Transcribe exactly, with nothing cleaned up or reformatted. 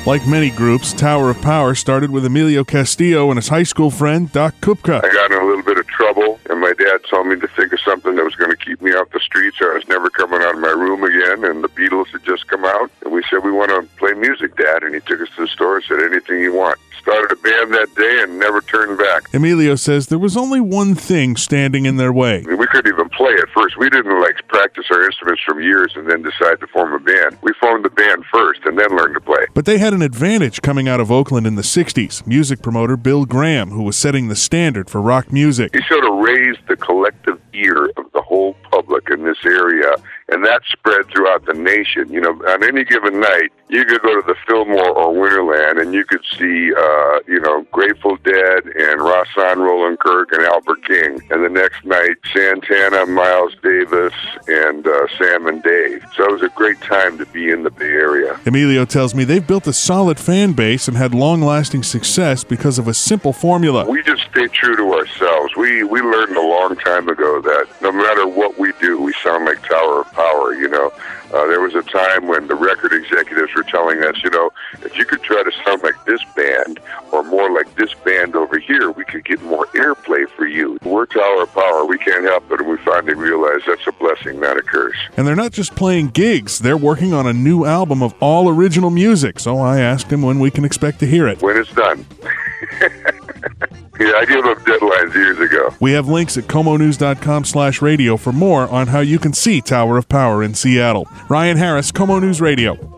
Like many groups, Tower of Power started with Emilio Castillo and his high school friend, Doc Kupka. I got in a little bit of trouble, and my dad told me to think of something that was going to keep me off the streets, or I was never coming out of my room again, and the Beatles had just come out, and we said, we want to play music, Dad, and he took us to the store and said, anything you want. Started a band that day and never turned back. Emilio says there was only one thing standing in their way. I mean, we couldn't even play at first. We didn't like practice our instruments for years and then decide to form a band. We formed the band first and then learned to play. But they had an advantage coming out of Oakland in the sixties. Music promoter Bill Graham, who was setting the standard for rock music. He sort of raised the collective ear of the whole public in this area, and that spread throughout the nation. You know, on any given night, you could go to the Fillmore or Winterland, and you could see, uh, you know, Grateful Dead and Rahsaan Roland Kirk and Albert King. And the next night, Santana, Miles Davis, and uh, Sam and Dave. So it was a great time to be in the Bay Area. Emilio tells me they've built a solid fan base and had long-lasting success because of a simple formula. We just stay true to ourselves. We, we learned a long time ago that no matter what we do, we sound like Tower of Power, you know. Uh, there was a time when the record executives were telling us, you know, if you could try to sound like this band or more like this band over here, we could get more airplay for you. We're Tower of Power. We can't help it, and we finally realized that's a blessing, not a curse. And they're not just playing gigs. They're working on a new album of all original music, so I asked him when we can expect to hear it. When it's done. Yeah, I gave up deadlines years ago. We have links at comonews.com slash radio for more on how you can see Tower of Power in Seattle. Ryan Harris, Como News Radio.